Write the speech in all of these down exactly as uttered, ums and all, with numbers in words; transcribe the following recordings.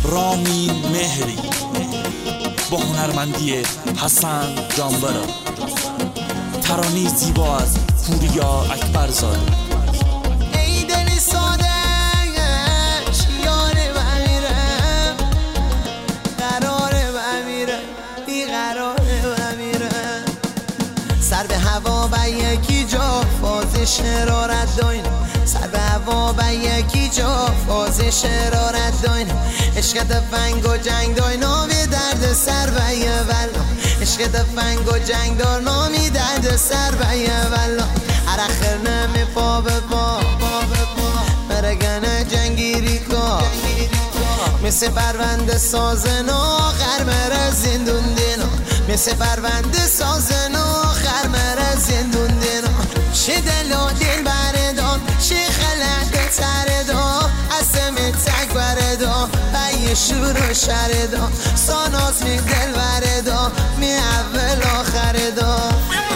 رامین مهری با هنرمندی حسن جانبرا، ترانه زیبا از پوریا اکبرزاده. ای دل سادهش یاره بمیرم، قراره بمیرم، بی قراره بمیرم. سر به هوا به یکی جا فاز شرارت داین، سر به هوا به یکی جا فاز شرارت داین. عشق تفنگ و جنگ دای نامی درد سر به یه بلا، عشق تفنگ و جنگ دار نامی درد سر به یه بلا. هر اخر نمی پا به پا مرگن جنگیری کا، مثل پرونده سازن آخر مره زندون دینا، مثل پرونده سازن آخر مره زندون دینا. چه دل و دل بردان، چه خلق تردان، اسم تک بردان، بای شور و شردان، ساناس می دل بردان، می اول آخر دان.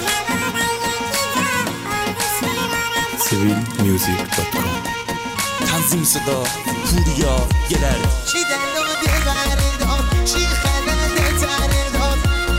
سیویل میوزیک دات کام. تنظیم صدا پوریا گلر. چی دل و دل بردان، چی خلق تردان.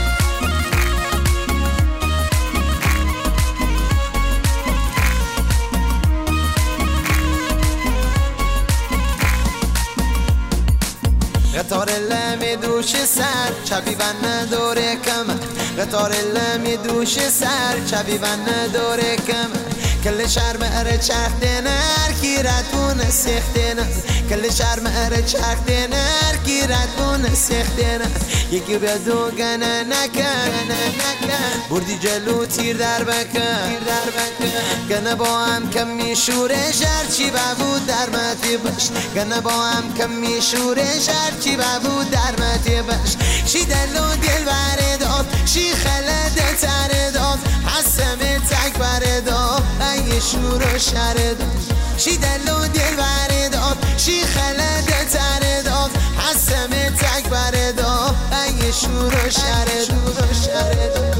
قطار لمی دوش سر چبی و نداره کمر، قطار لمی دوش سر چبی و نداره کمر. کل شرم اره چرخ دنر گیرد بونه سخت دنر، کل شرم اره چرخ دنر گیرد بونه سخت دنر. یکی به دو گنه نکن بردی جلو تیر در بکن، گنه با هم کم میشوره شرچی ببود در متی بش، گنه با هم کم میشوره شرچی ببود در متی بش. شی دل و دل برداد، شی خلده ترداد، حسم تک برداد، ای شور و شرداد. شی دل و دل برداد، شی خلده ترداد، حسم تک برداد، ای شور و شرداد.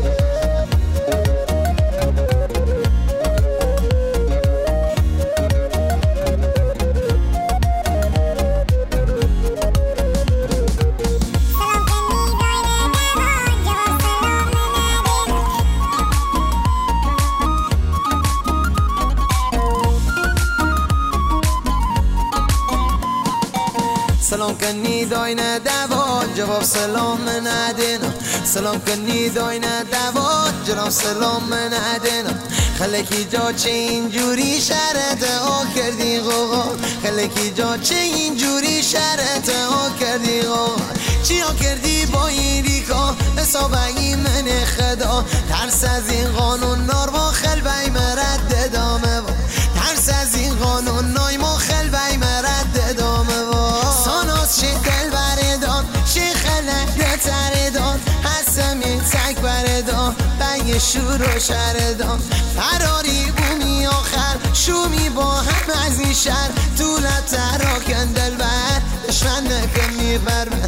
سلام کنی دای نه دوا جواب سلام ندینا، سلام کنی دای نه دوا جواب سلام ندینا. خلکی جا چه اینجوری شرط ها کردی غوغا، خلکی جا چه اینجوری شرط ها کردی غوغا. چی ها کردی با این ریکا حسابگی من خدا، ترس از این قانون نار با خلبی مرد دامه با، ترس از این قانون نای ما خلبی مرد دامه با. ساناس چه دل بردان، چه خلق تردان، حسمی تک بردان، بای شور و شردان. فراری بومی آخر شومی با هم از این شهر، طولت تراکن دل بر دشمن نکن میبر